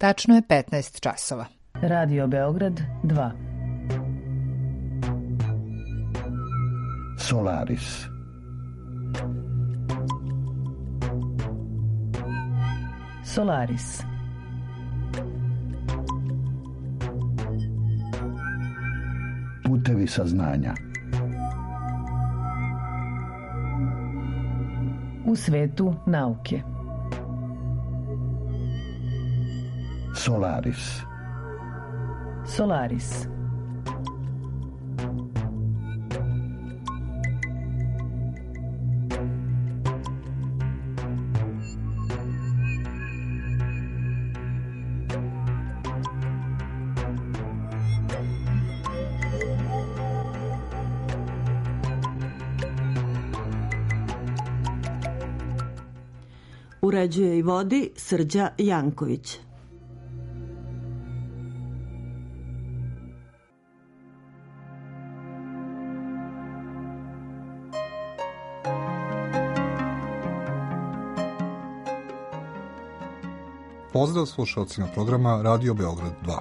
Tačno je 15 časova. Radio Beograd 2. Solaris. Solaris. Putevi saznanja. U svetu nauke. Solaris. Solaris. Uređuje i vodi Srđa Janković. Pozdrav slušalcima programa Radio Beograd 2.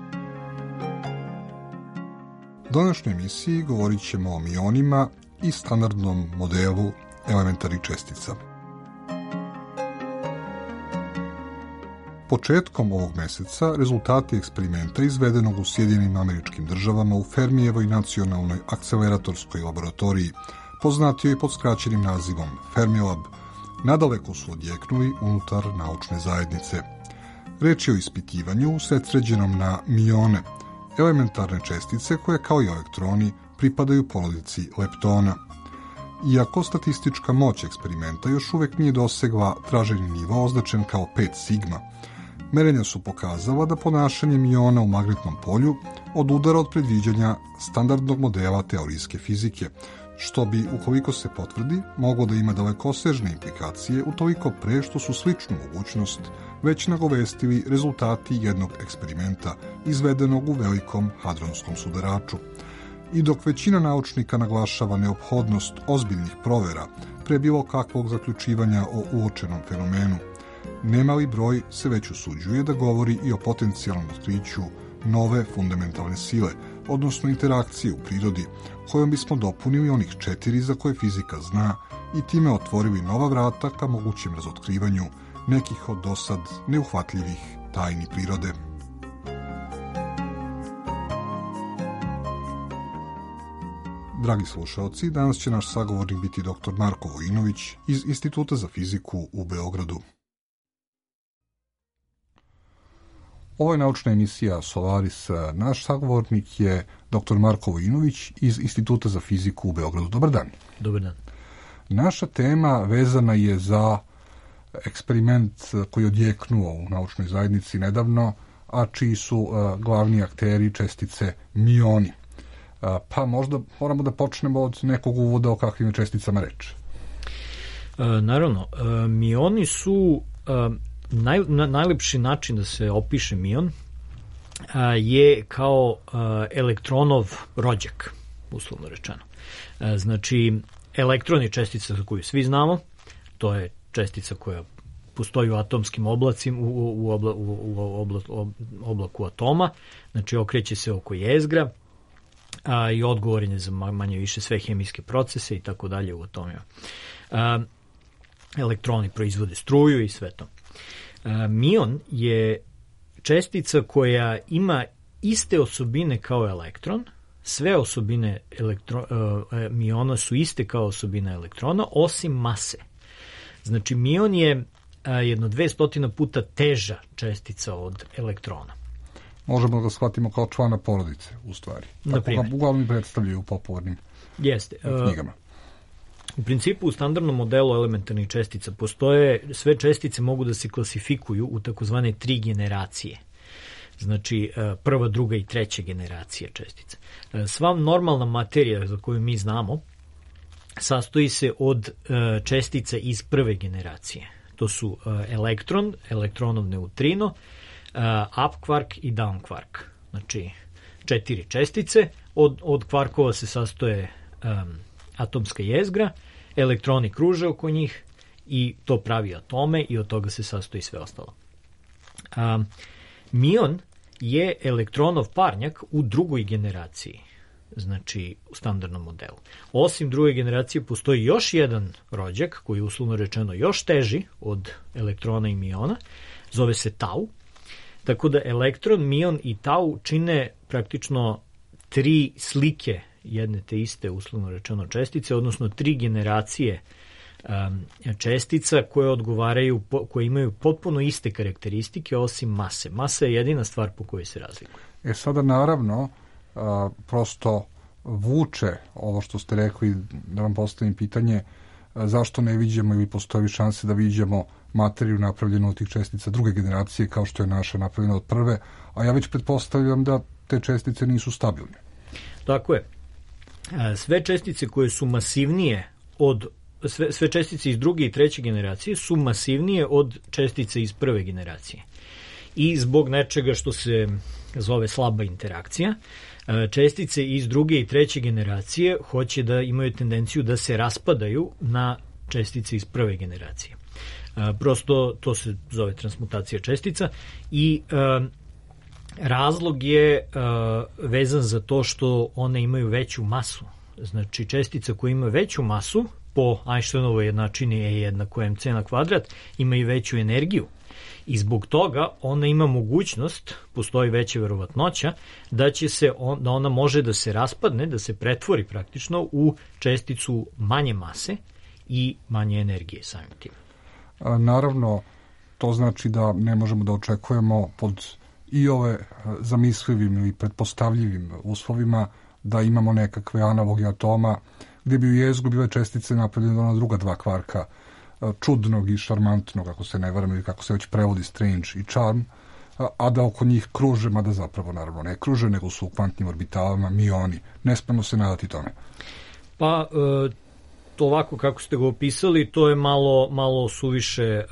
U današnjoj emisiji govorit ćemo o mionima i standardnom modelu elementarnih čestica. Početkom ovog meseca rezultati eksperimenta izvedenog u Sjedinjenim Američkim Državama u Fermijevoj nacionalnoj akceleratorskoj laboratoriji, poznatijoj pod skraćenim nazivom Fermilab, nadaleko su odjeknuli unutar naučne zajednice. Reč je o ispitivanju usredsređenom na mione, elementarne čestice koje kao i elektroni pripadaju porodici leptona. Iako statistička moć eksperimenta još uvek nije dosegla traženi nivo označen kao 5 sigma, merenja su pokazala da ponašanje miona u magnetnom polju odudara od predviđanja standardnog modela teorijske fizike, što bi, ukoliko se potvrdi, moglo da ima dalekosežne implikacije utoliko pre što su sličnu mogućnost već nagovestili rezultati jednog eksperimenta izvedenog u velikom hadronskom sudaraču. I dok većina naučnika naglašava neophodnost ozbiljnih provera pre bilo kakvog zaključivanja o uočenom fenomenu, nemali broj se već usuđuje da govori i o potencijalnom otkriću nove fundamentalne sile, odnosno interakcije u prirodi, kojom bismo dopunili onih 4 za koje fizika zna i time otvorili nova vrata ka mogućem razotkrivanju nekih od dosad neuhvatljivih tajni prirode. Dragi slušalci, danas će naš sagovornik biti dr. Marko Vojinović iz Instituta za fiziku u Beogradu. Ovo je naučna emisija Solaris. Naš sagovornik je dr. Marko Vojinović iz Instituta za fiziku u Beogradu. Dobar dan. Dobar dan. Naša tema vezana je za eksperiment koji je odjeknuo u naučnoj zajednici nedavno, a čiji su glavni akteri čestice mioni. Pa možda moramo da počnemo od nekog uvoda o kakvim je česticama reč. Naravno, mioni su najlepši način da se opiše mion je kao elektronov rođak, uslovno rečeno. Znači, elektron je čestica za koju svi znamo, to je čestica koja postoji u atomskim oblacima, u oblaku atoma, znači okreće se oko jezgra i odgovoran je za manje više sve hemijske procese i tako dalje u atomima. Elektroni proizvode struju i sve to. Mion je čestica koja ima iste osobine kao elektron, sve osobine miona su iste kao osobine elektrona, osim mase. Znači, mion je 200 puta teža čestica od elektrona. Možemo da ga shvatimo kao člana porodice, u stvari. Tako ga uglavnom predstavljaju u popularnim knjigama. U principu, u standardnom modelu elementarnih čestica postoje, sve čestice mogu da se klasifikuju u takozvane 3 generacije. Znači, prva, druga i treća generacija čestica. Sva normalna materija za koju mi znamo sastoji se od čestica iz prve generacije. To su elektron, elektronov neutrino, up kvark i down kvark. Znači, 4 čestice. Od kvarkova se sastoje atomska jezgra, elektroni kruže oko njih i to pravi atome i od toga se sastoji sve ostalo. Mion je elektronov parnjak u drugoj generaciji, znači u standardnom modelu. Osim druge generacije postoji još jedan rođak koji je uslovno rečeno još teži od elektrona i miona, zove se tau. Tako da elektron, mion i tau čine praktično 3 slike jedne te iste uslovno rečeno čestice, odnosno 3 generacije čestica koje odgovaraju, koje imaju potpuno iste karakteristike osim mase. Masa je jedina stvar po kojoj se razlikuje. Sada naravno prosto vuče ovo što ste rekli, da vam postavim pitanje, zašto ne viđemo ili postoji šanse da viđemo materiju napravljenu od tih čestica druge generacije kao što je naša napravljena od prve, a ja već pretpostavljam da te čestice nisu stabilne. Tako je. Sve čestice koje su masivnije od sve čestice iz druge i treće generacije su masivnije od čestice iz prve generacije. I zbog nečega što se zove slaba interakcija, čestice iz druge i treće generacije hoće da imaju tendenciju da se raspadaju na čestice iz prve generacije. Prosto to se zove transmutacija čestica i razlog je vezan za to što one imaju veću masu. Znači čestica koja ima veću masu po Einsteinovoj jednačini E=mc², ima i veću energiju. I zbog toga ona ima mogućnost, postoji veća verovatnoća, da da ona može da se raspadne, da se pretvori praktično u česticu manje mase i manje energije samim tim. Naravno, to znači da ne možemo da očekujemo pod i ove zamislivim ili pretpostavljivim uslovima da imamo nekakve analoge atoma gdje bi u jezgru bile čestice napravljene ona druga 2 kvarka, čudnog i šarmantnog, ako se ne varam, ili kako se već prevodi strange i charm, a da oko njih kruže, mada zapravo naravno ne kruže, nego su u kvantnim orbitalama mioni. Ne smemo se nadati tome. Pa, to ovako kako ste ga opisali, to je malo suviše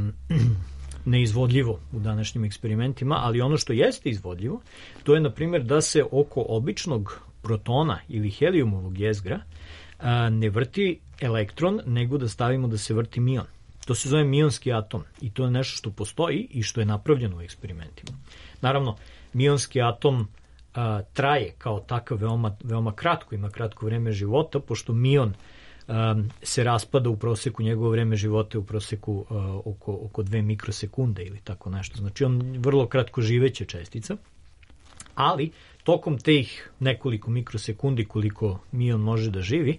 neizvodljivo u današnjim eksperimentima, ali ono što jeste izvodljivo, to je, na primjer, da se oko običnog protona ili helijumovog jezgra ne vrti elektron, nego da stavimo da se vrti mion. To se zove mionski atom i to je nešto što postoji i što je napravljeno u eksperimentima. Naravno, mionski atom traje kao takav veoma kratko, ima kratko vreme života, pošto mion se raspada u proseku, njegovo vreme života je u proseku oko 2 mikrosekunde ili tako nešto. Znači, on vrlo kratko živeća čestica, ali tokom teh nekoliko mikrosekundi koliko mion može da živi,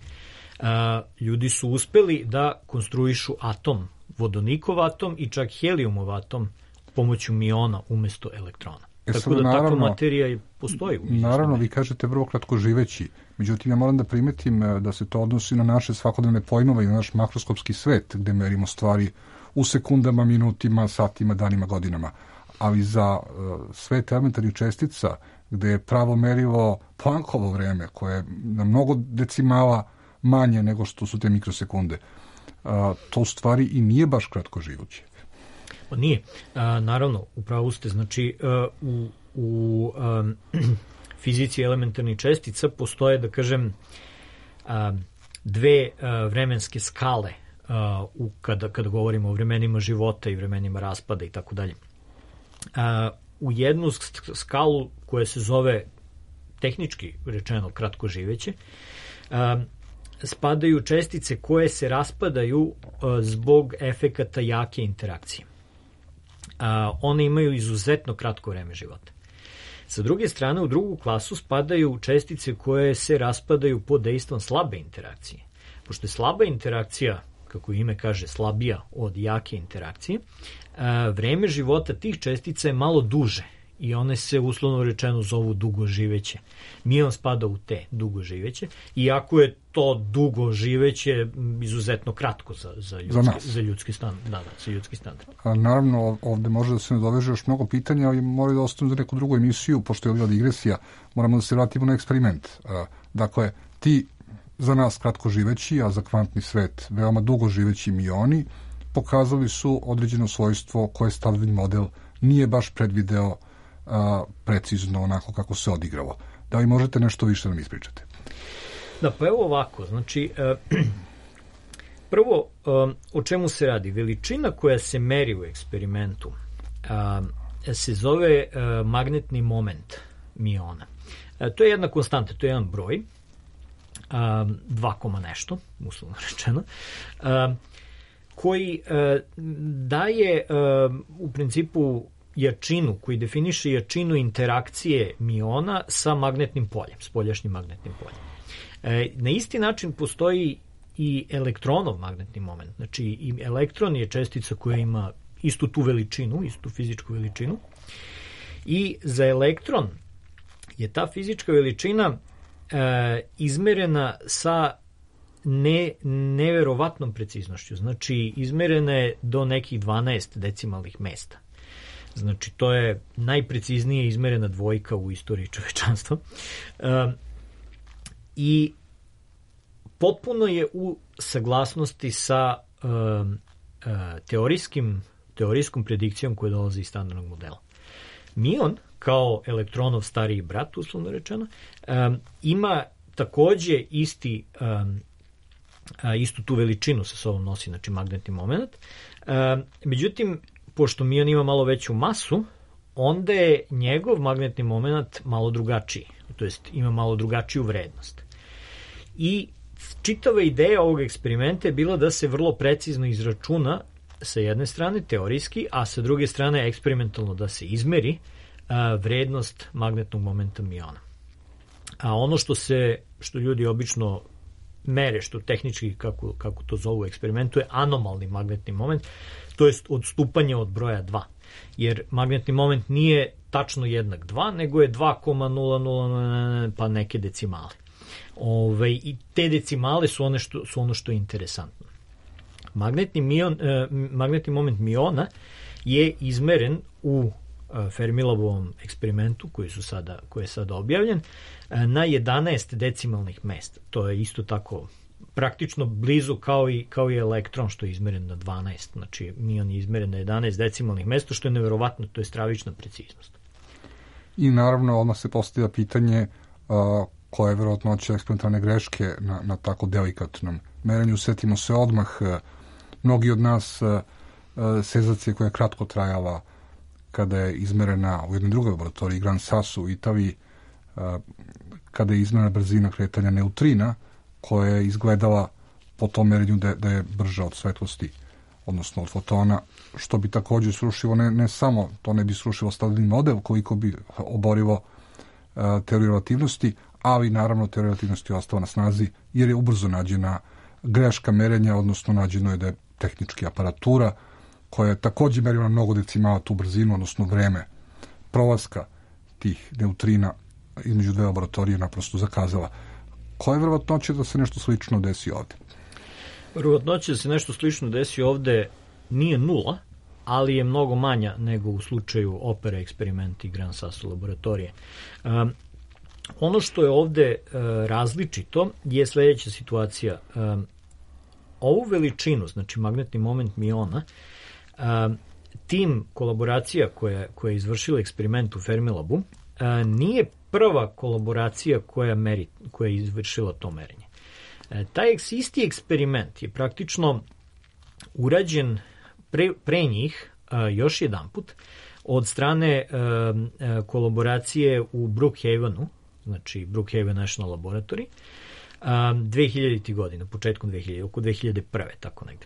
ljudi su uspeli da konstruišu atom, vodonikov atom i čak helijumov atom pomoću miona umesto elektrona. Tako da takva materija postoji. Naravno, vi kažete vrlo kratko živeći, međutim ja moram da primetim da se to odnosi na naše svakodnevne pojmove i na naš makroskopski svet, gde merimo stvari u sekundama, minutima, satima, danima, godinama. Ali za svet elementarnih čestica, gde je pravo merivo Planckovo vreme, koje je na mnogo decimala manje nego što su te mikrosekunde, to u stvari i nije baš kratko živuće. Nije. Naravno, upravo ste. Znači, u fizici elementarnih čestica postoje, da kažem, 2 vremenske skale kada govorimo o vremenima života i vremenima raspada i tako dalje. U jednu skalu koja se zove tehnički rečeno kratko živeće, spadaju čestice koje se raspadaju zbog efekata jake interakcije. One imaju izuzetno kratko vreme života. Sa druge strane, u drugu klasu spadaju čestice koje se raspadaju pod dejstvom slabe interakcije. Pošto je slaba interakcija, kako ime kaže, slabija od jake interakcije, vreme života tih čestica je malo duže i one se uslovno rečeno zovu dugoživeće. Mion spada u te dugoživeće, iako je to dugoživeće izuzetno kratko za ljudski standard. Naravno, ovde može da se ne doveže još mnogo pitanja, ali moraju da ostanu za neku drugu emisiju, pošto je bila digresija, moramo da se vratimo na eksperiment. Dakle, ti za nas kratko živeći, a za kvantni svet veoma dugo živeći mioni, pokazali su određeno svojstvo koje standardni model nije baš predvideo precizno onako kako se odigralo. Da li možete nešto više da nam ispričate? Da, pa evo ovako. Znači, prvo, o čemu se radi? Veličina koja se meri u eksperimentu se zove magnetni moment miona. To je jedna konstanta, to je jedan broj, 2, nešto, uslovno rečeno, koji daje u principu jačinu, koji definiše jačinu interakcije miona sa magnetnim poljem, spoljašnjim magnetnim poljem. Na isti način postoji i elektronov magnetni moment. Znači, i elektron je čestica koja ima istu tu veličinu, istu fizičku veličinu. I za elektron je ta fizička veličina izmerena sa neverovatnom preciznošću. Znači, izmerena je do nekih 12 decimalnih mesta. Znači, to je najpreciznije izmerena dvojka u istoriji čovečanstva. I potpuno je u saglasnosti sa teorijskom predikcijom koja dolazi iz standardnog modela. Mion, kao elektronov stariji brat, uslovno rečeno, ima takođe istu tu veličinu sa sobom nosi, znači magnetni moment. Međutim, pošto mion ima malo veću masu, onda je njegov magnetni moment malo drugačiji, to jest ima malo drugačiju vrednost. I čitava ideja ovog eksperimenta je bila da se vrlo precizno izračuna sa jedne strane teorijski, a sa druge strane eksperimentalno da se izmeri vrednost magnetnog momenta miona. A ono što ljudi obično mere, što tehnički, kako to zovu u eksperimentu, je anomalni magnetni moment, to jest odstupanje od broja 2. Jer magnetni moment nije tačno jednak 2, nego je 2,00 pa neke decimale. I te decimale su ono što je interesantno. Magnetni moment miona je izmeren u Fermilabovom eksperimentu koji je sada objavljen na 11 decimalnih mesta. To je isto tako praktično blizu kao i elektron što je izmeren na 12. Znači mion je izmeren na 11 decimalnih mesta, što je neverovatno, to je stravična preciznost. I naravno odmah se postavlja pitanje koja je verovatnoća eksperimentalne greške na tako delikatnom merenju. Setimo se odmah mnogi od nas senzacije koja je kratko trajala kada je izmerena u jednoj drugoj laboratoriji, Gran Sasso u Italiji, kada je izmerena brzina kretanja neutrina, koja je izgledala po tom merenju da je brža od svetlosti, odnosno od fotona, što bi također srušilo, ne samo, to ne bi srušilo standardni model, koliko bi oborilo teoriju relativnosti, ali naravno teorija relativnosti je ostala na snazi, jer je ubrzo nađena greška merenja, odnosno nađeno je da je tehnički aparatura koja je također merila mnogo decimala tu brzinu, odnosno vreme prolaska tih neutrina između dve laboratorije naprosto zakazala. Koja je verovatnoća da se nešto slično desi ovde? Verovatnoća da se nešto slično desi ovde nije 0, ali je mnogo manja nego u slučaju Opera eksperimenta i Gran Sasso laboratorije. Ono što je ovde različito je sledeća situacija. Ovu veličinu, znači magnetni moment miona, tim kolaboracija koja je izvršila eksperiment u Fermilabu, nije prva kolaboracija koja je izvršila to merenje. Taj isti eksperiment je praktično urađen pre njih još jedan put od strane kolaboracije u Brookhavenu, znači Brookhaven National Laboratory, 2000. godina, početkom 2000, oko 2001. tako negde.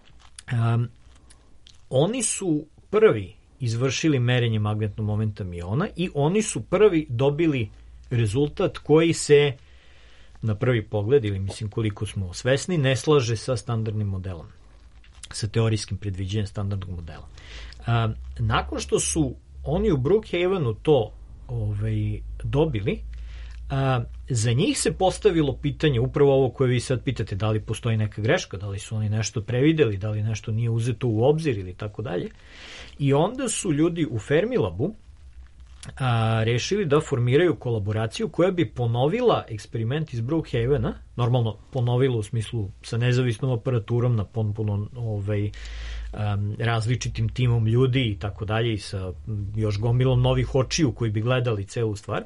Oni su prvi izvršili merenje magnetnog momenta miona i oni su prvi dobili rezultat koji se na prvi pogled, ili mislim koliko smo svesni, ne slaže sa standardnim modelom, sa teorijskim predviđenjem standardnog modela. Nakon što su oni u Brookhavenu to dobili, za njih se postavilo pitanje, upravo ovo koje vi sad pitate, da li postoji neka greška, da li su oni nešto prevideli, da li nešto nije uzeto u obzir ili tako dalje. I onda su ljudi u Fermilabu rešili da formiraju kolaboraciju koja bi ponovila eksperiment iz Brookhavena, normalno ponovila u smislu sa nezavisnom aparaturom, na potpuno različitim timom ljudi i tako dalje, i sa još gomilom novih očiju koji bi gledali celu stvar.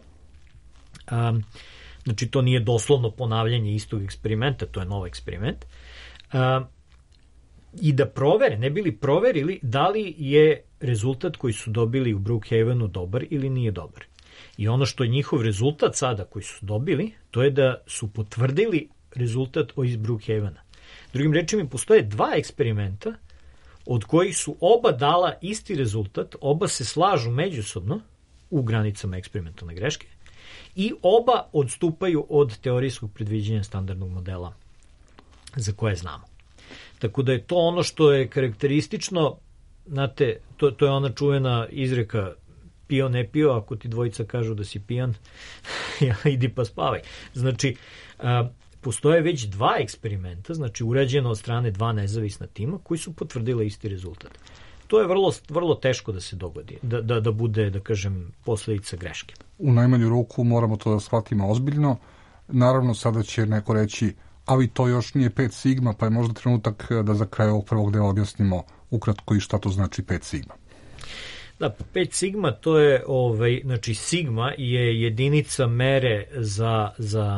Znači to nije doslovno ponavljanje istog eksperimenta, to je nov eksperiment. i da provere, ne bili proverili da li je rezultat koji su dobili u Brookhavenu dobar ili nije dobar. I ono što je njihov rezultat sada koji su dobili, to je da su potvrdili rezultat iz Brookhavena. Drugim rečima, postoje 2 eksperimenta od kojih su oba dala isti rezultat, oba se slažu međusobno u granicama eksperimentalne greške i oba odstupaju od teorijskog predviđanja standardnog modela za koje znamo. Tako da je to ono što je karakteristično, znate, to je ona čuvena izreka pio ne pio, ako ti dvojica kažu da si pijan, idi pa spavaj. Znači, postoje već 2 eksperimenta, znači urađeno od strane 2 nezavisna tima koji su potvrdile isti rezultat. To je vrlo teško da se dogodi, da bude, da kažem, posledica greške. U najmanju ruku moramo to da shvatimo ozbiljno. Naravno, sada će neko reći, ali to još nije 5 sigma, pa je možda trenutak da za kraj ovog prvog dela objasnimo ukratko i šta to znači 5 sigma. Da, 5 sigma to je, znači sigma je jedinica mere za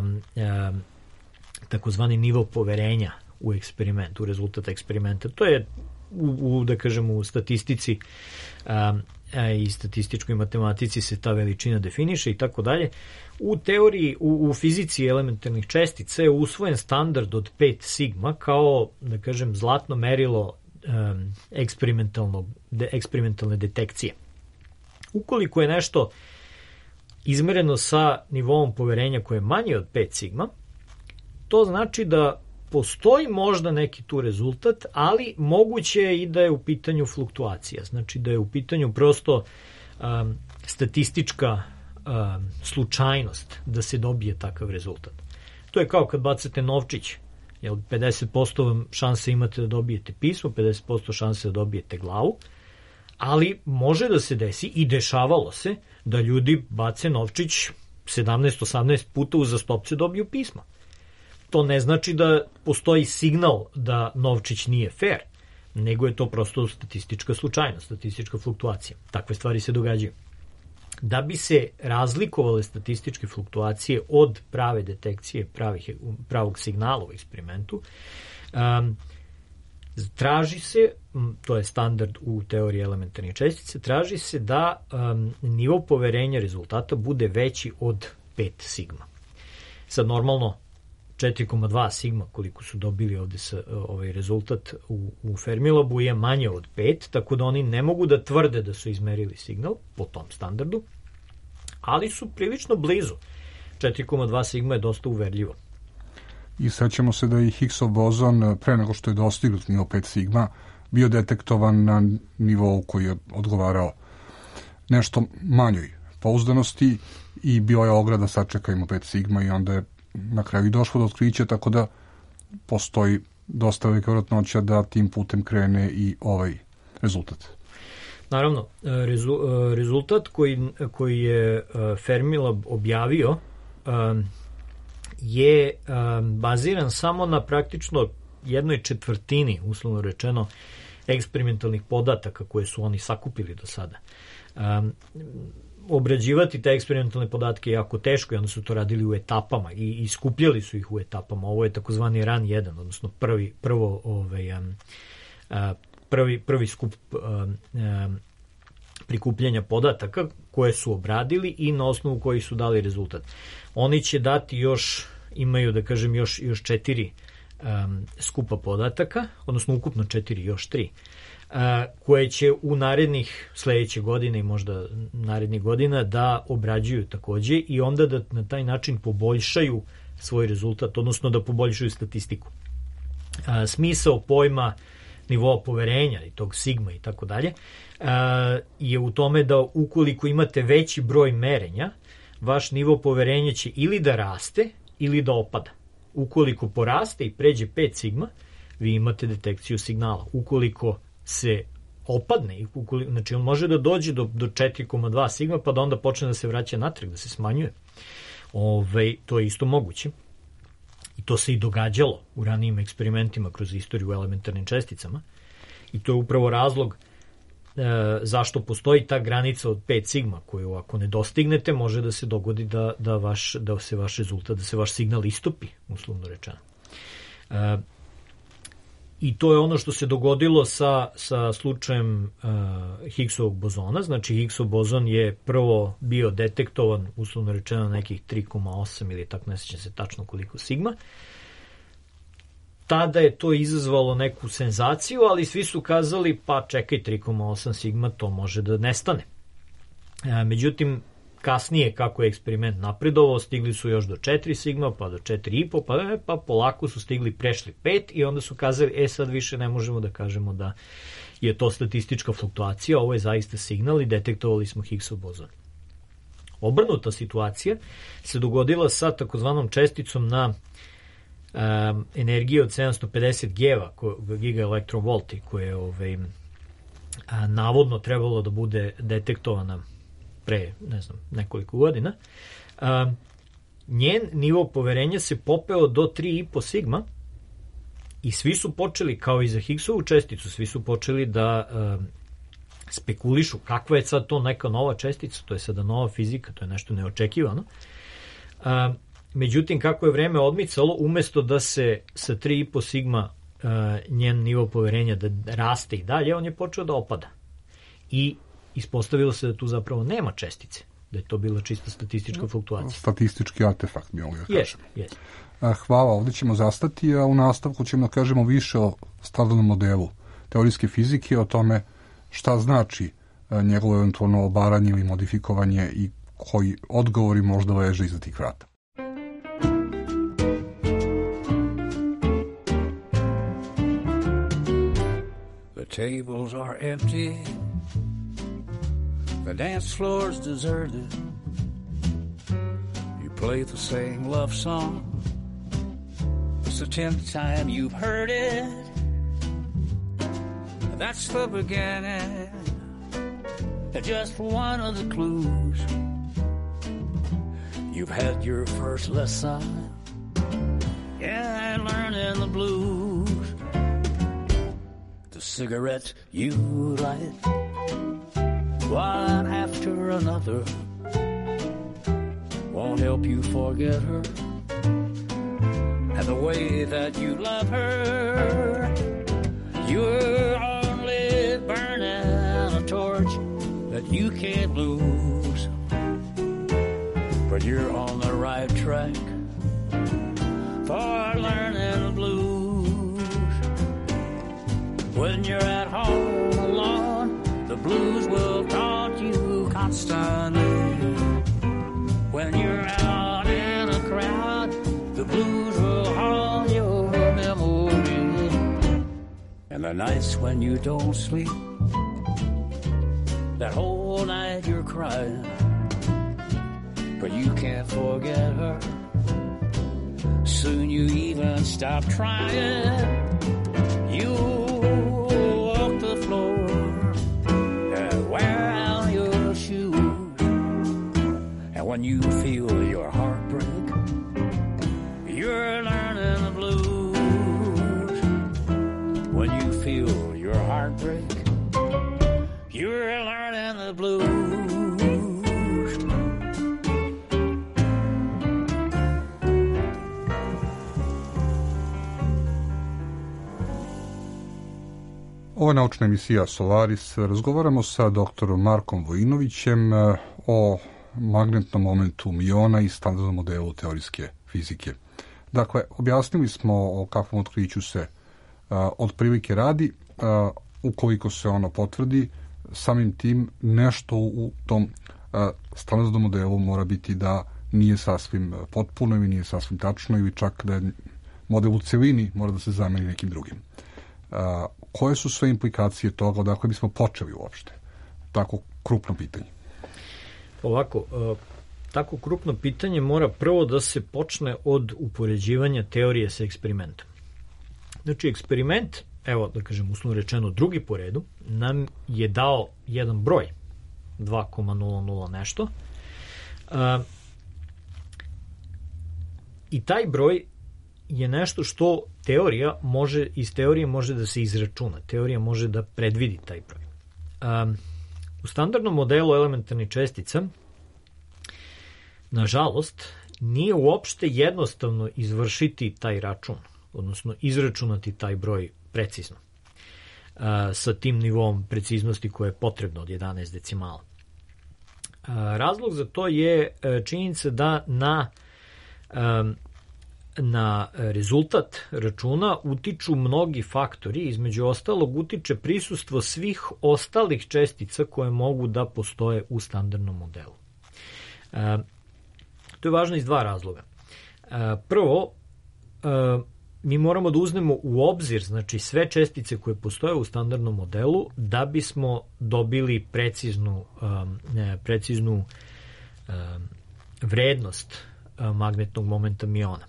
takozvani nivo poverenja u eksperiment, u rezultat eksperimenta. To je da kažem u statistici i statističkoj matematici se ta veličina definiše i tako dalje. U teoriji, u fizici elementarnih čestica je usvojen standard od 5 sigma kao, da kažem, zlatno merilo eksperimentalne detekcije. Ukoliko je nešto izmereno sa nivoom poverenja koje je manje od 5 sigma, to znači da postoji možda neki tu rezultat, ali moguće je i da je u pitanju fluktuacija. Znači da je u pitanju prosto statistička slučajnost da se dobije takav rezultat. To je kao kad bacate novčić. 50% šanse imate da dobijete pismo, 50% šanse da dobijete glavu, ali može da se desi i dešavalo se da ljudi bace novčić 17-18 puta uzastopce dobiju pismo. To ne znači da postoji signal da novčić nije fair, nego je to prosto statistička slučajnost, statistička fluktuacija. Takve stvari se događaju. Da bi se razlikovale statističke fluktuacije od prave detekcije pravog signala u eksperimentu, traži se, to je standard u teoriji elementarnih čestica, traži se da nivo poverenja rezultata bude veći od 5 sigma. Sad normalno 4,2 sigma koliko su dobili ovde ovaj rezultat u Fermilabu je manje od 5, tako da oni ne mogu da tvrde da su izmerili signal po tom standardu, ali su prilično blizu. 4,2 sigma je dosta uverljivo. I sećamo se da je Higgsov bozon pre nego što je dostignut nivo 5 sigma bio detektovan na nivou koji je odgovarao nešto manjoj pouzdanosti i bio je ograda sačekajmo 5 sigma i onda je na kraju došlo do otkrića, tako da postoji dosta velika vjerojatnoća da tim putem krene i ovaj rezultat. Naravno, rezultat koji je Fermilab objavio je baziran samo na praktično 1/4, uslovno rečeno, eksperimentalnih podataka koje su oni sakupili do sada. Obrađivati te eksperimentalne podatke je jako teško i onda su to radili u etapama i skupljali su ih u etapama. Ovo je takozvani run 1, odnosno prvi skup prikupljanja podataka koje su obradili i na osnovu kojih su dali rezultat. Oni će dati imaju da kažem još 4 skupa podataka, odnosno ukupno 4, još 3, koje će u sledeće godine i možda narednih godina da obrađuju takođe i onda da na taj način poboljšaju svoj rezultat, odnosno da poboljšaju statistiku. Smisao pojma nivoa poverenja i tog sigma i tako dalje je u tome da ukoliko imate veći broj merenja, vaš nivo poverenja će ili da raste ili da opada. Ukoliko poraste i pređe 5 sigma, vi imate detekciju signala. Ukoliko se opadne, znači on može da dođe do 4,2 sigma pa da onda počne da se vraća natrag, da se smanjuje. To je isto moguće. I to se i događalo u ranijim eksperimentima kroz istoriju u elementarnim česticama. I to je upravo razlog zašto postoji ta granica od 5 sigma koju ako ne dostignete može da se dogodi da se vaš rezultat, da se vaš signal istopi, uslovno rečeno. I to je ono što se dogodilo sa slučajem Higgsovog bozona. Znači, Higgsov bozon je prvo bio detektovan, uslovno rečeno, nekih 3,8 ili tako, ne sjećam se tačno koliko sigma. Tada je to izazvalo neku senzaciju, ali svi su kazali, pa čekaj, 3,8 sigma, to može da nestane. Međutim, kasnije, kako je eksperiment napredovao, stigli su još do 4 sigma, pa do 4,5, pa polako su stigli, prešli 5 i onda su kazali, sad više ne možemo da kažemo da je to statistička fluktuacija, ovo je zaista signal i detektovali smo Higgsov bozon. Obrnuta situacija se dogodila sa takozvanom česticom na energije od 750 gigaelektronvolti, koje je navodno trebalo da bude detektovana pre, ne znam, nekoliko godina. Njen nivo poverenja se popeo do 3,5 sigma i svi su počeli, kao i za Higgsovu česticu, svi su počeli da spekulišu kakva je sad to neka nova čestica, to je sada nova fizika, to je nešto neočekivano. Međutim, kako je vreme odmicalo, umesto da se sa 3,5 sigma njen nivo poverenja da raste i dalje, on je počeo da opada. I ispostavilo se da tu zapravo nema čestice, da je to bila čista statistička fluktuacija. Statistički artefakt, bi mogli da kažemo. Yes. Hvala, ovdje ćemo zastati, a u nastavku ćemo da kažemo više o standardnom modelu teorijske fizike, o tome šta znači njegovo eventualno obaranje ili modifikovanje i koji odgovori možda leže iza tih vrata. The tables are empty, the dance floor's deserted. You play the same love song, it's the 10th time you've heard it. That's the beginning, just one of the clues. You've had your first lesson, yeah, and learning the blues. The cigarette you light, one after another, won't help you forget her, and the way that you love her. You're only burning a torch that you can't lose, but you're on the right track for learning the blues. When you're at home alone, the blues will taunt you constantly. When you're out in a crowd, the blues will haunt your memory. And the nights when you don't sleep, that whole night you're crying, but you can't forget her. Soon you even stop trying. You walk the floor and wear out your shoes. And when you feel your heart break, you're learning the blues. When you feel your heart break, you're learning the blues. Ovo je naučna emisija Solaris. Razgovaramo sa doktorom Markom Vojinovićem o magnetnom momentu iona i standardnom modelu teorijske fizike. Dakle, objasnili smo o kakvom otkriću se otprilike radi. Ukoliko se ono potvrdi, samim tim nešto u tom standardnom modelu mora biti da nije sasvim potpuno ili nije sasvim tačno ili čak da je model u celini mora da se zameni nekim drugim. Koje su sve implikacije toga, odakle bismo počeli uopšte? Tako krupno pitanje. Ovako, tako krupno pitanje mora prvo da se počne od upoređivanja teorije sa eksperimentom. Znači, eksperiment, evo da kažem uslovno rečeno drugi po redu, nam je dao jedan broj, 2,00 nešto, i taj broj je nešto što teorija može, iz teorije može da se izračuna. Teorija može da predvidi taj broj. U standardnom modelu elementarnih čestica, nažalost, nije uopšte jednostavno izvršiti taj račun, odnosno izračunati taj broj precizno. Sa tim nivom preciznosti koje je potrebno od 11 decimala. Razlog za to je činjenica da na rezultat računa utiču mnogi faktori, između ostalog utiče prisustvo svih ostalih čestica koje mogu da postoje u standardnom modelu. To je važno iz dva razloga. Prvo, mi moramo da uzmemo u obzir, znači, sve čestice koje postoje u standardnom modelu da bismo dobili preciznu vrednost magnetnog momenta miona.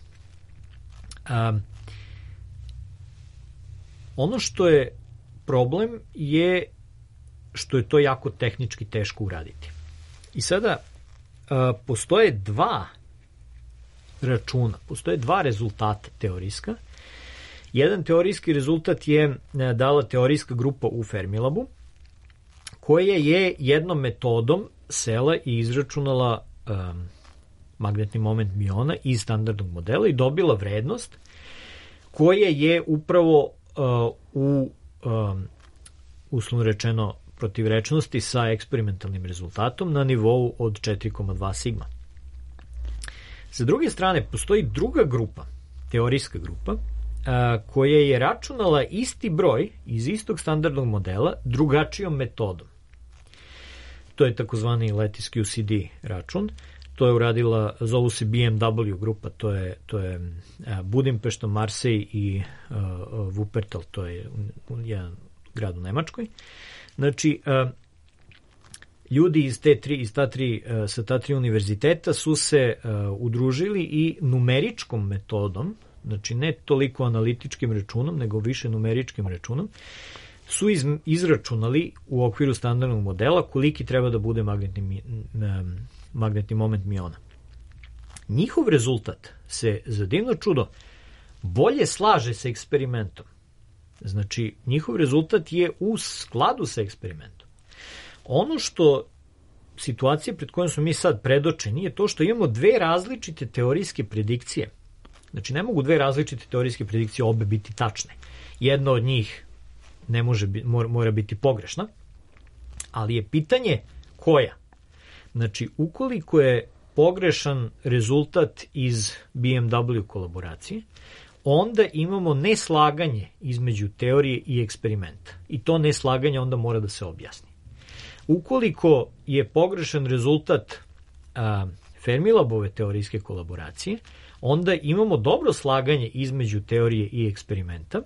Ono što je problem je što je to jako tehnički teško uraditi. I sada postoje dva računa, postoje dva rezultata teorijska. Jedan teorijski rezultat je dala teorijska grupa u Fermilabu, koja je jednom metodom sela i izračunala magnetni moment miona iz standardnog modela i dobila vrednost koja je upravo uslovno rečeno protivrečnosti sa eksperimentalnim rezultatom na nivou od 4,2 sigma. Sa druge strane, postoji druga grupa, teorijska grupa, koja je računala isti broj iz istog standardnog modela drugačijom metodom. To je takozvani Lattice QCD račun. To je uradila, zovu se BMW grupa, to je Budimpešta, Marsej i Wuppertal, to je jedan grad u Nemačkoj. Znači, ljudi sa ta tri univerziteta su se udružili i numeričkom metodom, znači ne toliko analitičkim računom, nego više numeričkim računom, su izračunali u okviru standardnog modela koliki treba da bude magnetni moment miona. Njihov rezultat se, za divno čudo, bolje slaže sa eksperimentom. Znači, njihov rezultat je u skladu sa eksperimentom. Ono što situacija pred kojom smo mi sad predočeni je to što imamo dve različite teorijske predikcije. Znači, ne mogu dve različite teorijske predikcije obe biti tačne. Jedna od njih mora biti pogrešna, ali je pitanje koja. Znači, ukoliko je pogrešan rezultat iz BMW kolaboracije, onda imamo neslaganje između teorije i eksperimenta. I to neslaganje onda mora da se objasni. Ukoliko je pogrešan rezultat Fermilabove teorijske kolaboracije, onda imamo dobro slaganje između teorije i eksperimenta,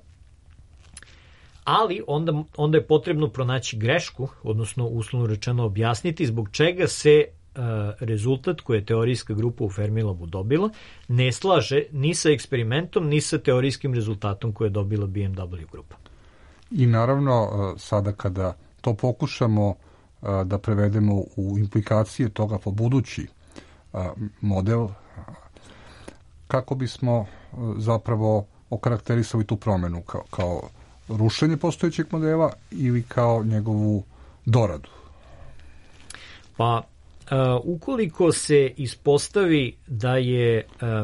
ali onda je potrebno pronaći grešku, odnosno uslovno rečeno objasniti zbog čega se rezultat koje je teorijska grupa u Fermilabu dobila ne slaže ni sa eksperimentom, ni sa teorijskim rezultatom koje je dobila BMW grupa. I naravno, sada kada to pokušamo da prevedemo u implikacije toga po budući model, kako bismo zapravo okarakterisali tu promenu kao rušenje postojećeg modela ili kao njegovu doradu? Pa, ukoliko se ispostavi da je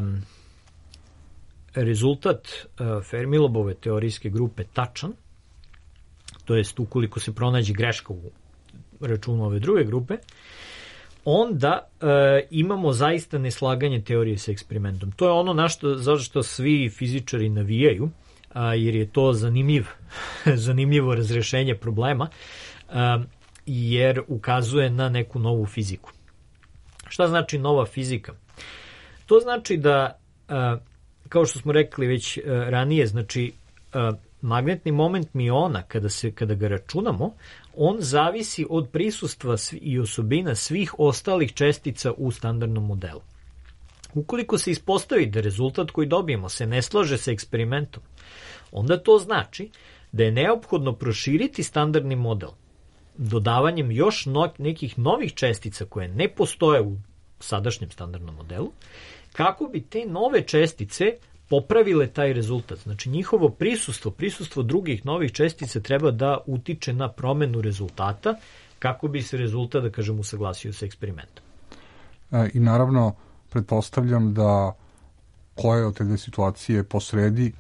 rezultat Fermilabove teorijske grupe tačan, to jest ukoliko se pronađe greška u računu ove druge grupe, onda imamo zaista neslaganje teorije sa eksperimentom. To je ono zašto svi fizičari navijaju, jer je to zanimljivo razrešenje problema, jer ukazuje na neku novu fiziku. Šta znači nova fizika? To znači da, kao što smo rekli već ranije, znači magnetni moment miona, kada ga računamo, on zavisi od prisustva i osobina svih ostalih čestica u standardnom modelu. Ukoliko se ispostavi da rezultat koji dobijemo se ne slaže sa eksperimentom, onda to znači da je neophodno proširiti standardni model dodavanjem još nekih novih čestica koje ne postoje u sadašnjem standardnom modelu, kako bi te nove čestice popravile taj rezultat. Znači, njihovo prisustvo drugih novih čestica treba da utiče na promenu rezultata kako bi se rezultat, da kažem, usaglasio sa eksperimentom. I naravno, pretpostavljam da koja od te dve situacije posredi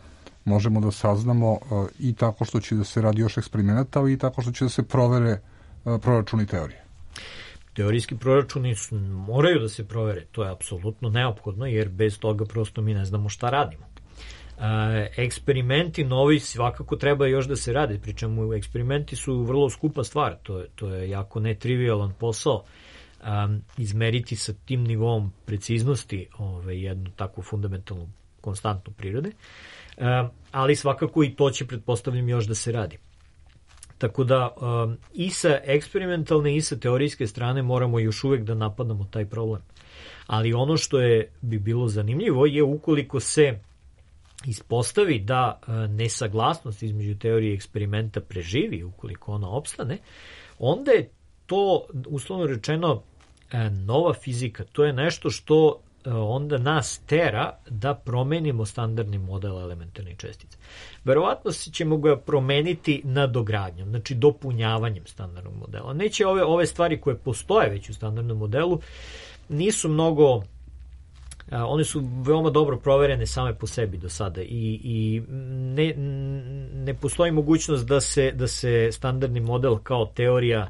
možemo da saznamo i tako što će da se radi još eksperimenata, ali i tako što će da se provere proračuni teorije. Teorijski proračuni moraju da se provere, to je apsolutno neophodno, jer bez toga prosto mi ne znamo šta radimo. Eksperimenti novi svakako treba još da se rade, pri čemu eksperimenti su vrlo skupa stvar, to je jako netrivialan posao. Izmeriti sa tim nivom preciznosti jednu takvu fundamentalnu konstantnu prirode, ali svakako i to će, pretpostavljam, još da se radi. Tako da i sa eksperimentalne i sa teorijske strane moramo još uvek da napadamo taj problem. Ali ono što bi bilo zanimljivo je ukoliko se ispostavi da nesaglasnost između teorije i eksperimenta preživi, ukoliko ona opstane, onda je to, uslovno rečeno, nova fizika. To je nešto što onda nas tera da promenimo standardni model elementarnih čestica. Verovatno ćemo ga promeniti nadogradnjom, znači dopunjavanjem standardnog modela. Neće ove stvari koje postoje već u standardnom modelu, nisu mnogo, one su veoma dobro proverene same po sebi do sada i ne postoji mogućnost da se standardni model kao teorija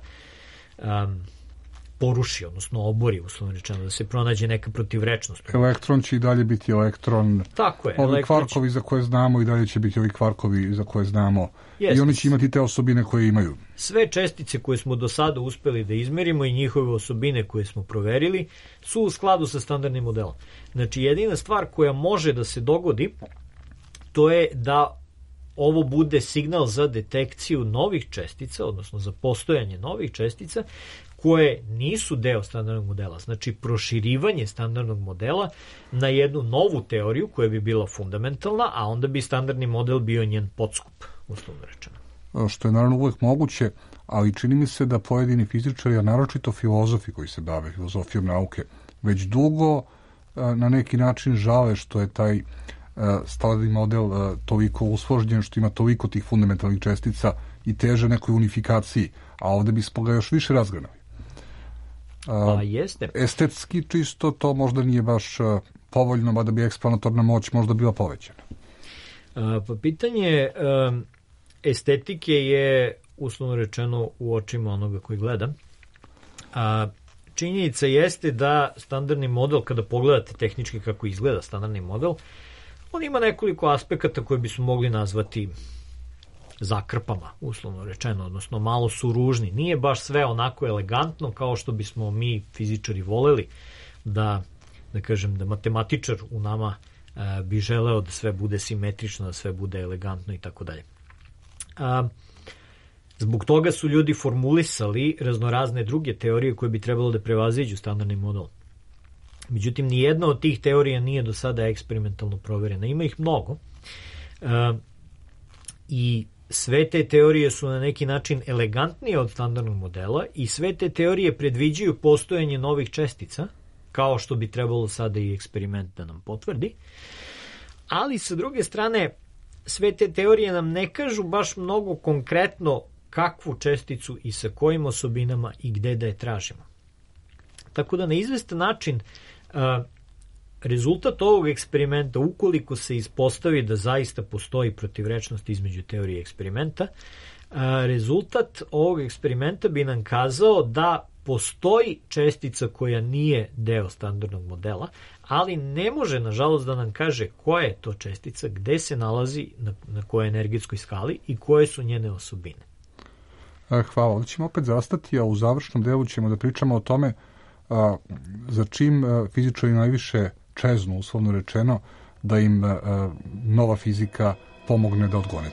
poruši, odnosno obori, uslovno rečeno, da se pronađe neka protivrečnost. Elektron će i dalje biti elektron. Tako je. Ovi kvarkovi za koje znamo i dalje će biti ovi kvarkovi za koje znamo. I oni će imati te osobine koje imaju. Sve čestice koje smo do sada uspeli da izmerimo i njihove osobine koje smo proverili su u skladu sa standardnim modelom. Znači, jedina stvar koja može da se dogodi, to je da ovo bude signal za detekciju novih čestica, odnosno za postojanje novih čestica, koje nisu deo standardnog modela. Znači, proširivanje standardnog modela na jednu novu teoriju koja bi bila fundamentalna, a onda bi standardni model bio njen podskup, uslovno rečeno. Što je naravno uvek moguće, ali čini mi se da pojedini fizičari, a naročito filozofi koji se bave filozofijom nauke, već dugo na neki način žale što je taj standardni model toliko usložnjen, što ima toliko tih fundamentalnih čestica i teže nekoj unifikaciji, a ovde bismo ga još više razgranali. Jeste. Estetski čisto to možda nije baš povoljno, mada bi eksplanatorna moć možda bila povećana. Pa pitanje estetike je, uslovno rečeno, u očima onoga koji gleda. Činjenica jeste da standardni model, kada pogledate tehnički kako izgleda standardni model, on ima nekoliko aspekata koje bismo mogli nazvati zakrpama, uslovno rečeno, odnosno malo su ružni. Nije baš sve onako elegantno kao što bismo mi fizičari voleli da kažem, da matematičar u nama bi želeo da sve bude simetrično, da sve bude elegantno i tako dalje. Zbog toga su ljudi formulisali raznorazne druge teorije koje bi trebalo da prevaziđu standardni model. Međutim, nijedna od tih teorija nije do sada eksperimentalno proverena. Ima ih mnogo. I sve te teorije su na neki način elegantnije od standardnog modela i sve te teorije predviđaju postojanje novih čestica, kao što bi trebalo sada i eksperiment da nam potvrdi. Ali, sa druge strane, sve te teorije nam ne kažu baš mnogo konkretno kakvu česticu i sa kojim osobinama i gde da je tražimo. Tako da na izvestan način rezultat ovog eksperimenta, ukoliko se ispostavi da zaista postoji protivrečnost između teorije i eksperimenta, rezultat ovog eksperimenta bi nam kazao da postoji čestica koja nije deo standardnog modela, ali ne može, nažalost, da nam kaže koja je to čestica, gde se nalazi, na kojoj energetskoj skali i koje su njene osobine. Hvala. Ovdje ćemo opet zastati, a u završnom delu ćemo da pričamo o tome za čim fizičari najviše čeznu, uslovno rečeno, da im nova fizika pomogne da odgone.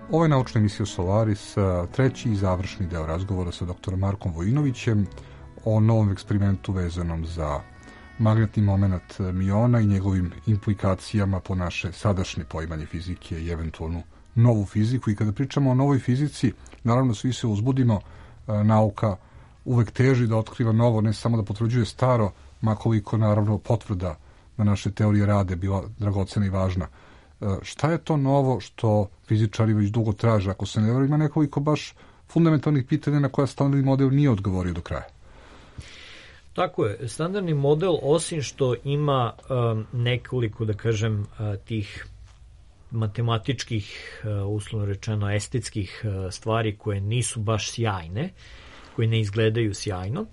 Ovo je naučna emisija Solaris, treći i završni deo razgovora sa dr. Markom Vojinovićem o novom eksperimentu vezanom za magnetni moment miona i njegovim implikacijama po naše sadašnje poimanje fizike i eventualnu novu fiziku. I kada pričamo o novoj fizici, naravno svi se uzbudimo, nauka uvek teži da otkriva novo, ne samo da potvrđuje staro, makoliko naravno potvrda da naše teorije rade bila dragocena i važna. Šta je to novo što fizičari već dugo traže? Ako se ne varam, ima nekoliko baš fundamentalnih pitanja na koja standardni model nije odgovorio do kraja. Tako je. Standardni model, osim što ima nekoliko, da kažem, tih matematičkih, uslovno rečeno, estetskih stvari koje nisu baš sjajne, koje ne izgledaju sjajno.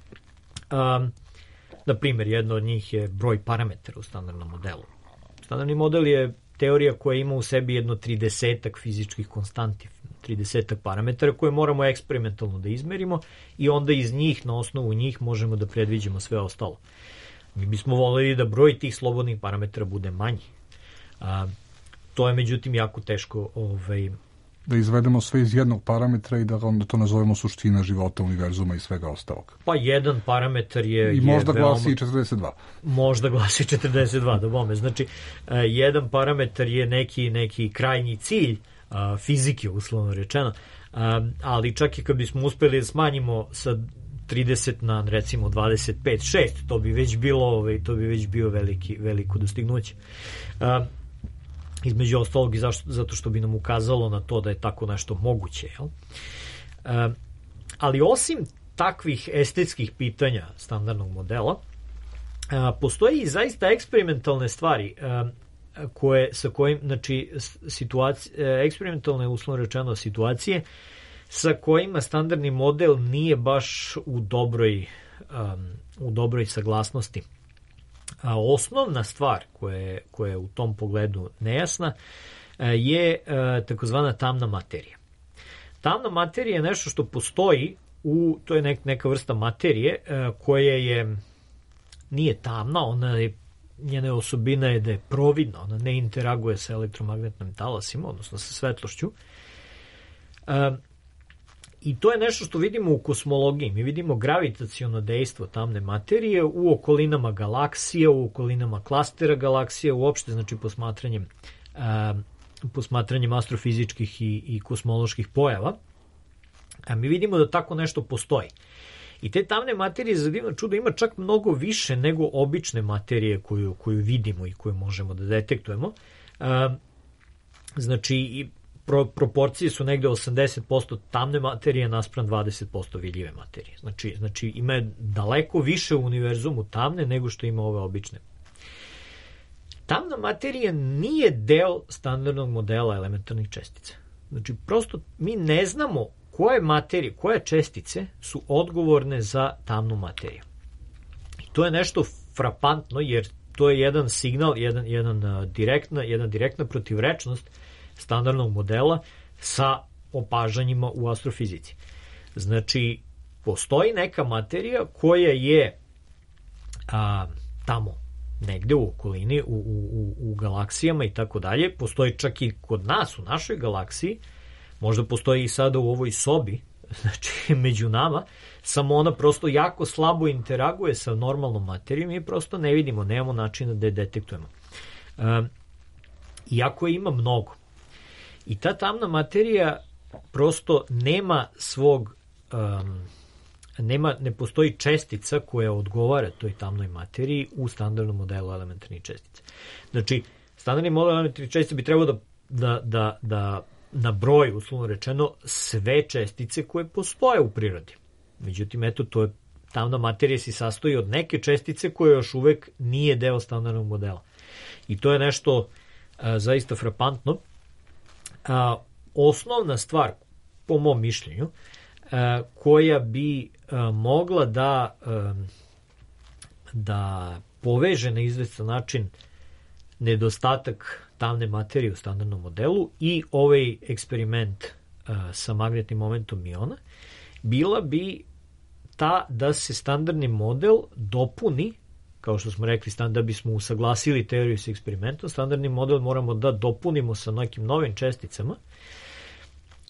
Na primjer, jedno od njih je broj parametara u standardnom modelu. Standardni model je teorija koja ima u sebi jedno 30-ak fizičkih konstanti, 30-ak parametara koje moramo eksperimentalno da izmerimo i onda iz njih, na osnovu njih, možemo da predviđemo sve ostalo. Mi bismo voleli da broj tih slobodnih parametara bude manji. To je međutim jako teško da izvedemo sve iz jednog parametra i da onda to nazovemo suština života, univerzuma i svega ostalog. Pa jedan parametar je... I možda glasi 42. Možda glasi 42, da bome. Znači, jedan parametar je neki krajnji cilj fizike, uslovno rečeno, ali čak i kad bismo uspeli da smanjimo sa 30 na, recimo, 25,6, to bi već bio veliko dostignuće. Između ostalog i zato što bi nam ukazalo na to da je tako nešto moguće. Jel? Ali osim takvih estetskih pitanja standardnog modela, postoji i zaista eksperimentalne stvari sa kojim, znači, eksperimentalne, uslovno rečeno, situacije sa kojima standardni model nije baš u dobroj saglasnosti. Osnovna stvar koja je u tom pogledu nejasna je takozvana tamna materija. Tamna materija je nešto što postoji, to je neka vrsta materije koja nije tamna, njena osobina je da je providna, ona ne interaguje sa elektromagnetnim talasima, odnosno sa svetlošću. I to je nešto što vidimo u kosmologiji. Mi vidimo gravitaciono dejstvo tamne materije u okolinama galaksija, u okolinama klastera galaksija, uopšte, znači posmatranjem astrofizičkih i kosmoloških pojava. A mi vidimo da tako nešto postoji. I te tamne materije, za divno čudo, ima čak mnogo više nego obične materije koju vidimo i koju možemo da detektujemo. Znači, proporcije su negde 80% tamne materije naspram 20% vidljive materije. Znači ima daleko više u univerzumu tamne nego što ima ove obične. Tamna materija nije deo standardnog modela elementarnih čestica. Znači, prosto mi ne znamo koje materije, koje čestice su odgovorne za tamnu materiju. I to je nešto frapantno, jer to je jedan signal, jedna direktna protivrečnost standardnog modela sa opažanjima u astrofizici. Znači, postoji neka materija koja je tamo negde u okolini, u galaksijama i tako dalje. Postoji čak i kod nas, u našoj galaksiji, možda postoji i sada u ovoj sobi, znači među nama, samo ona prosto jako slabo interaguje sa normalnom materijom i prosto ne vidimo, nemamo načina da je detektujemo. Iako je ima mnogo. I ta tamna materija prosto nema svog, ne postoji čestica koja odgovara toj tamnoj materiji u standardnom modelu elementarnih čestica. Znači, standardni model elementarnih čestica bi trebao da nabroji, uslovno rečeno, sve čestice koje postoje u prirodi. Međutim, eto, tamna materija se sastoji od neke čestice koja još uvek nije deo standardnog modela. I to je nešto zaista frapantno. Osnovna stvar, po mom mišljenju, koja bi mogla da poveže na izvestan način nedostatak tamne materije u standardnom modelu i ovaj eksperiment sa magnetnim momentom miona, bila bi ta da se standardni model dopuni, kao što smo rekli, da bismo usaglasili teoriju sa eksperimentom, standardni model moramo da dopunimo sa nekim novim česticama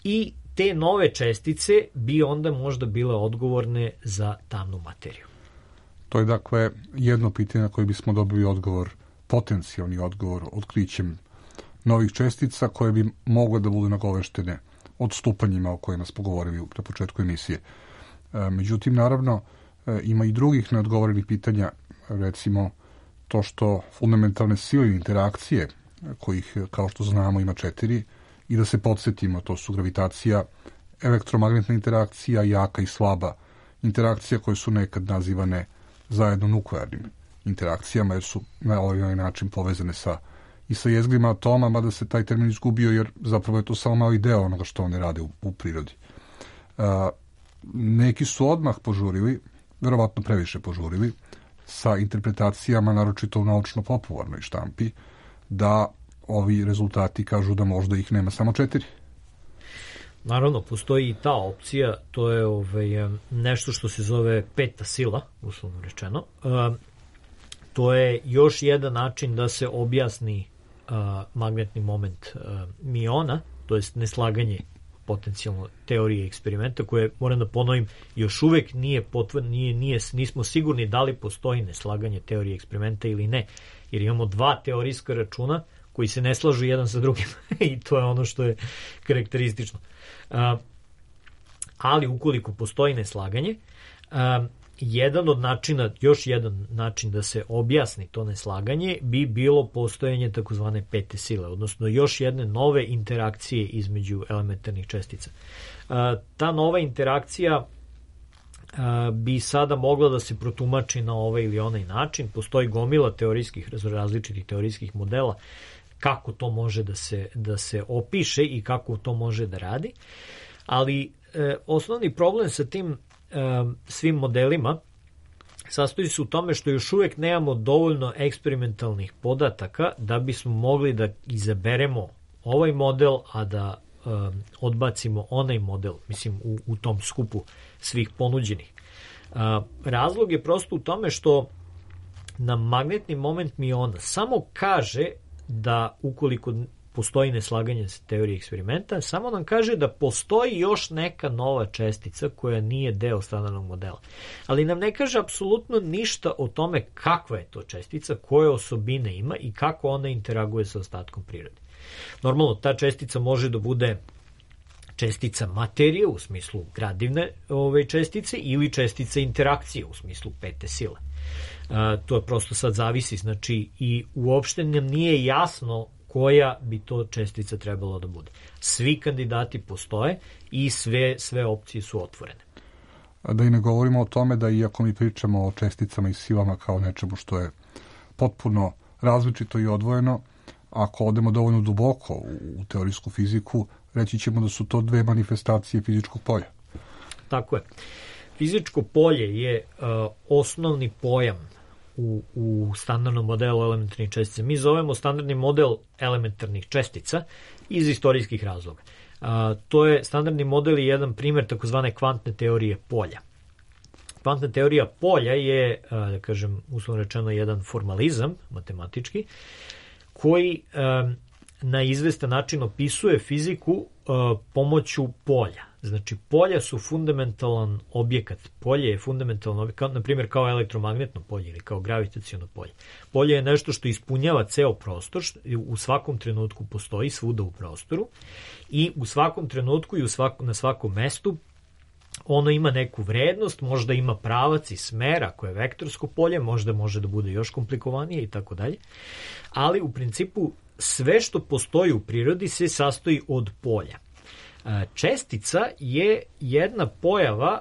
i te nove čestice bi onda možda bile odgovorne za tamnu materiju. To je dakle jedno pitanje na koje bismo dobili odgovor, potencijalni odgovor otkrićem novih čestica koje bi mogle da budu nagoveštene odstupanjima o kojima smo govorili na početku emisije. Međutim, naravno, ima i drugih neodgovorenih pitanja, recimo to što fundamentalne sile interakcije, kojih, kao što znamo, ima 4, i da se podsjetimo, to su gravitacija, elektromagnetna interakcija, jaka i slaba interakcija, koje su nekad nazivane zajedno nuklearnim interakcijama, jer su na ovaj način povezane i sa jezgrima atoma, mada se taj termin izgubio, jer zapravo je to samo mali deo onoga što one rade u prirodi. Neki su odmah požurili, verovatno previše požurili, sa interpretacijama, naročito u naučno-popularnoj štampi, da ovi rezultati kažu da možda ih nema samo 4. Naravno, postoji i ta opcija, to je nešto što se zove peta sila, uslovno rečeno. To je još jedan način da se objasni magnetni moment miona, to jest neslaganje potencijalno teorije eksperimenta, koje, moram da ponovim, još uvek nije nismo sigurni da li postoji neslaganje teorije eksperimenta ili ne, jer imamo 2 teorijska računa koji se ne slažu jedan sa drugim i to je ono što je karakteristično. Ali ukoliko postoji neslaganje, još jedan način da se objasni to neslaganje bi bilo postojanje takozvane pete sile, odnosno još jedne nove interakcije između elementarnih čestica. Ta nova interakcija bi sada mogla da se protumači na ovaj ili onaj način. Postoji gomila različitih teorijskih modela kako to može da se opiše i kako to može da radi, ali osnovni problem sa tim svim modelima sastoji se u tome što još uvek nemamo dovoljno eksperimentalnih podataka da bismo mogli da izaberemo ovaj model, a da odbacimo onaj model, mislim, u tom skupu svih ponuđenih. Razlog je prosto u tome što nam magnetni moment miona samo kaže da ukoliko postoji neslaganje sa teorije eksperimenta, samo nam kaže da postoji još neka nova čestica koja nije deo standardnog modela. Ali nam ne kaže apsolutno ništa o tome kakva je to čestica, koje osobine ima i kako ona interaguje sa ostatkom prirode. Normalno, ta čestica može da bude čestica materije u smislu gradivne čestice ili čestica interakcije u smislu pete sile. To je prosto sad zavisi, znači, i uopšte nam nije jasno koja bi to čestica trebalo da bude. Svi kandidati postoje i sve opcije su otvorene. Da i ne govorimo o tome da iako mi pričamo o česticama i silama kao nečemu što je potpuno različito i odvojeno, ako odemo dovoljno duboko u teorijsku fiziku, reći ćemo da su to 2 manifestacije fizičkog polja. Tako je. Fizičko polje je osnovni pojam u standardnom modelu elementarnih čestica. Mi zovemo standardni model elementarnih čestica iz istorijskih razloga. Standardni model je jedan primjer takozvane kvantne teorije polja. Kvantna teorija polja je, da kažem, uslovno rečeno, jedan formalizam matematički koji na izvestan način opisuje fiziku pomoću polja. Znači, polja su fundamentalan objekat. Polje je fundamentalan objekat, na primjer kao elektromagnetno polje ili kao gravitaciono polje. Polje je nešto što ispunjava ceo prostor, u svakom trenutku postoji svuda u prostoru i u svakom trenutku i na svakom mestu ono ima neku vrednost, možda ima pravac i smer, ako je vektorsko polje, možda može da bude još komplikovanije i tako dalje. Ali u principu sve što postoji u prirodi se sastoji od polja. Čestica je jedna pojava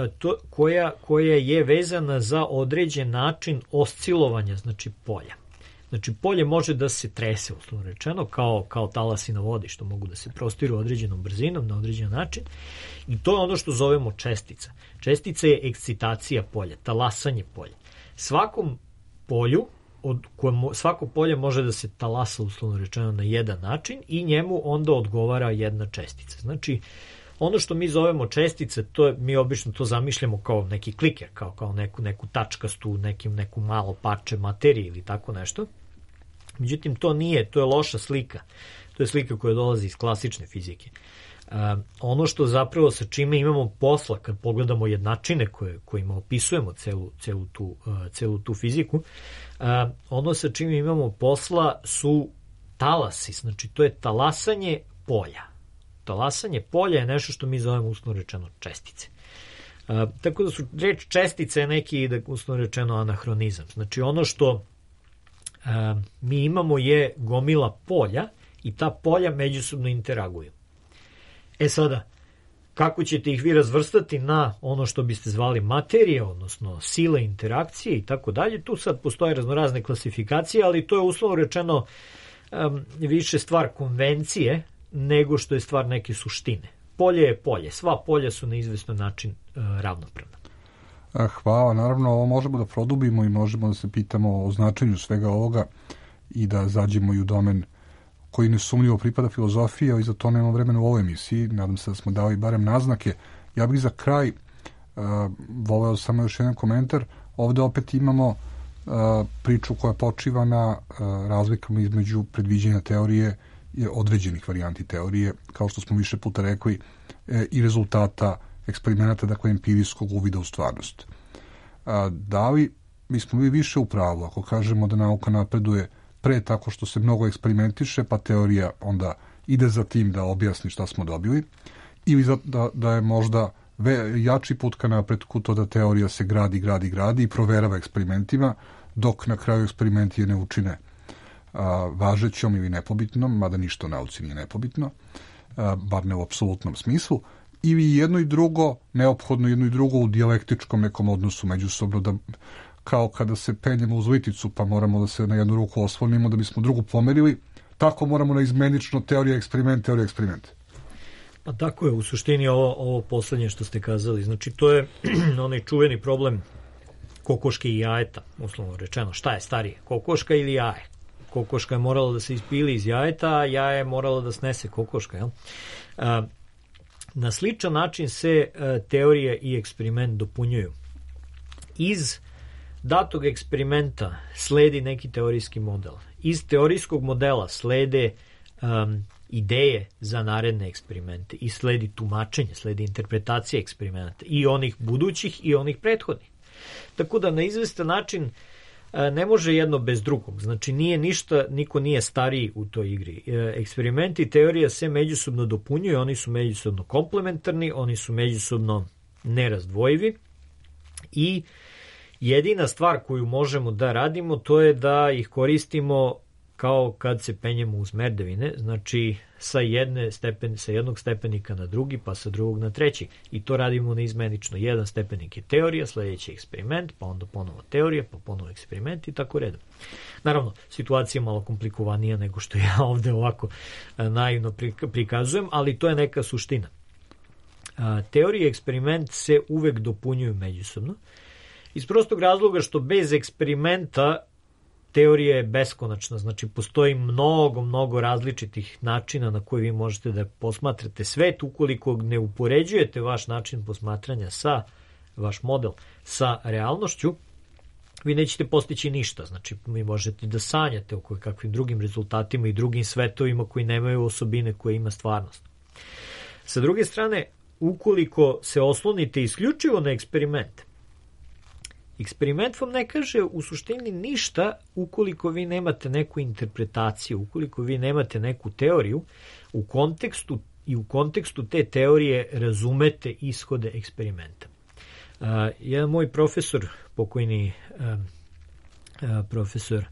koja je vezana za određen način oscilovanja, znači polja. Znači, polje može da se trese, uslovno rečeno, kao talasi na vodi, što mogu da se prostiru određenom brzinom na određen način. I to je ono što zovemo čestica. Čestica je ekscitacija polja, talasanje polja. Svakom polju, svako polje može da se talasa, uslovno rečeno, na jedan način i njemu onda odgovara jedna čestica. Znači, ono što mi zovemo čestice, mi obično to zamišljamo kao neki kliker, kao neku tačkastu, neku malo parče materije ili tako nešto. Međutim, to nije, to je loša slika. To je slika koja dolazi iz klasične fizike. Ono što zapravo sa čime imamo posla kad pogledamo jednačine kojima opisujemo celu tu fiziku, ono sa čime imamo posla su talasi, znači to je talasanje polja. Talasanje polja je nešto što mi zovemo uslovno rečeno čestice. Tako da su reč čestice je neki, uslovno rečeno, anahronizam. Znači ono što mi imamo je gomila polja i ta polja međusobno interaguju. Sada, kako ćete ih vi razvrstati na ono što biste zvali materije, odnosno sile interakcije i tako dalje, tu sad postoje raznorazne klasifikacije, ali to je uslovno rečeno više stvar konvencije nego što je stvar neke suštine. Polje je polje, sva polja su na izvestan način ravnopravna. Hvala, naravno ovo možemo da produbimo i možemo da se pitamo o značenju svega ovoga i da zađemo i u domen koji nesumnjivo pripada filozofiji, ali za to nemamo vremena u ovoj emisiji. Nadam se da smo dali barem naznake. Ja bih za kraj voleo samo još jedan komentar. Ovde opet imamo priču koja počiva na razlikama između predviđanja teorije i određenih varijanti teorije, kao što smo više puta rekli, i rezultata eksperimenata, dakle empirijskog uvida u stvarnost. Da li bismo bili više u pravu ako kažemo da nauka napreduje pre tako što se mnogo eksperimentiše, pa teorija onda ide za tim da objasni šta smo dobili, ili da je možda jači put ka napretku to da teorija se gradi i proverava eksperimentima, dok na kraju eksperimenti je ne učine važećom ili nepobitnom, mada ništa u nauci nije nepobitno, bar ne u apsolutnom smislu, ili jedno i drugo, neophodno jedno i drugo u dijalektičkom nekom odnosu međusobno, da kao kada se penjemo uz liticu pa moramo da se na jednu ruku oslonimo da bismo drugu pomerili, tako moramo na izmenično teorija eksperiment. Pa tako je, u suštini ovo poslednje što ste kazali. Znači to je onaj čuveni problem kokoške i jajeta, uslovno rečeno. Šta je starije, kokoška ili jaje? Kokoška je morala da se ispili iz jajeta, a jaje je morala da snese kokoška. Jel? Na sličan način se teorija i eksperiment dopunjuju. Iz datog eksperimenta sledi neki teorijski model. Iz teorijskog modela slede ideje za naredne eksperimente i sledi tumačenje, sledi interpretacija eksperimenta i onih budućih i onih prethodnih. Tako da na izvestan način ne može jedno bez drugog. Znači niko nije stariji u toj igri. Eksperimenti i teorija se međusobno dopunjuju, oni su međusobno komplementarni, oni su međusobno nerazdvojivi i jedina stvar koju možemo da radimo to je da ih koristimo kao kad se penjemo uz merdevine, znači sa jednog stepenika na drugi, pa sa drugog na treći. I to radimo neizmenično. Jedan stepenik je teorija, sledeći je eksperiment, pa onda ponovo teorija, pa ponovo eksperiment i tako redom. Naravno, situacija je malo komplikovanija nego što ja ovde ovako naivno prikazujem, ali to je neka suština. Teorija i eksperiment se uvek dopunjuju međusobno. Iz prostog razloga što bez eksperimenta teorija je beskonačna, znači postoji mnogo različitih načina na koje vi možete da posmatrate svet. Ukoliko ne upoređujete vaš način posmatranja vaš model sa realnošću, vi nećete postići ništa. Znači vi možete da sanjate o kakvim drugim rezultatima i drugim svetovima koji nemaju osobine koje ima stvarnost. Sa druge strane, ukoliko se oslonite isključivo na eksperiment, eksperiment vam ne kaže u suštini ništa ukoliko vi nemate neku interpretaciju, ukoliko vi nemate neku teoriju u kontekstu te teorije razumete ishode eksperimenta. Jedan moj profesor, pokojni profesor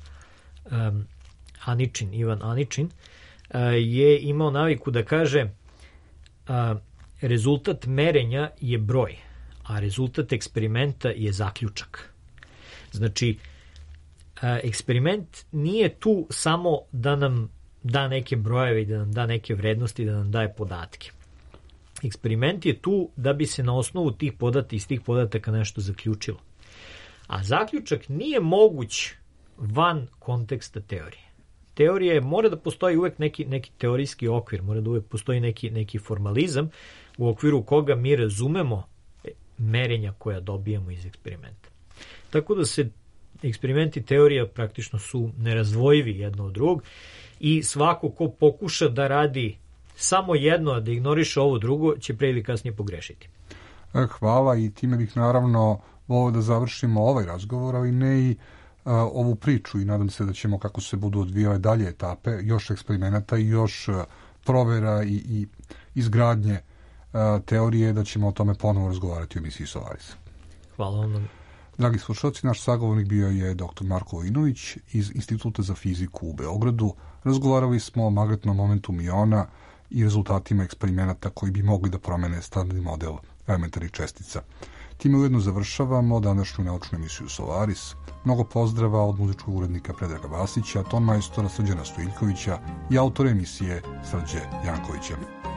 Ivan Aničin, je imao naviku da kaže rezultat merenja je broj, a rezultat eksperimenta je zaključak. Znači, eksperiment nije tu samo da nam da neke brojeve i da nam da neke vrednosti, da nam daje podatke. Eksperiment je tu da bi se na osnovu iz tih podataka nešto zaključilo. A zaključak nije moguć van konteksta teorije. Teorija mora da postoji uvek neki teorijski okvir, mora da uvek postoji neki formalizam u okviru koga mi razumemo merenja koja dobijamo iz eksperimenta. Tako da se eksperimenti i teorija praktično su nerazdvojivi jedno od drugog i svako ko pokuša da radi samo jedno, a da ignoriše ovo drugo, će pre ili kasnije pogrešiti. Hvala, i time bih naravno voleo da završimo ovaj razgovor, ali ne i ovu priču, i nadam se da ćemo, kako se budu odvijale dalje etape, još eksperimenata i još provera i izgradnje teorije, da ćemo o tome ponovo razgovarati u emisiji Solaris. Hvala vam. Dragi slušalci, naš sagovornik bio je dr. Marko Vojinović iz Instituta za fiziku u Beogradu. Razgovarali smo o magnetnom momentu miona i rezultatima eksperimenata koji bi mogli da promene standardni model elementarnih čestica. Time ujedno završavamo današnju naučnu emisiju Solaris. Mnogo pozdrava od muzičkog urednika Predraga Vasića, ton majstora Srđana Stojiljkovića i autora emisije Srđe Jankovića.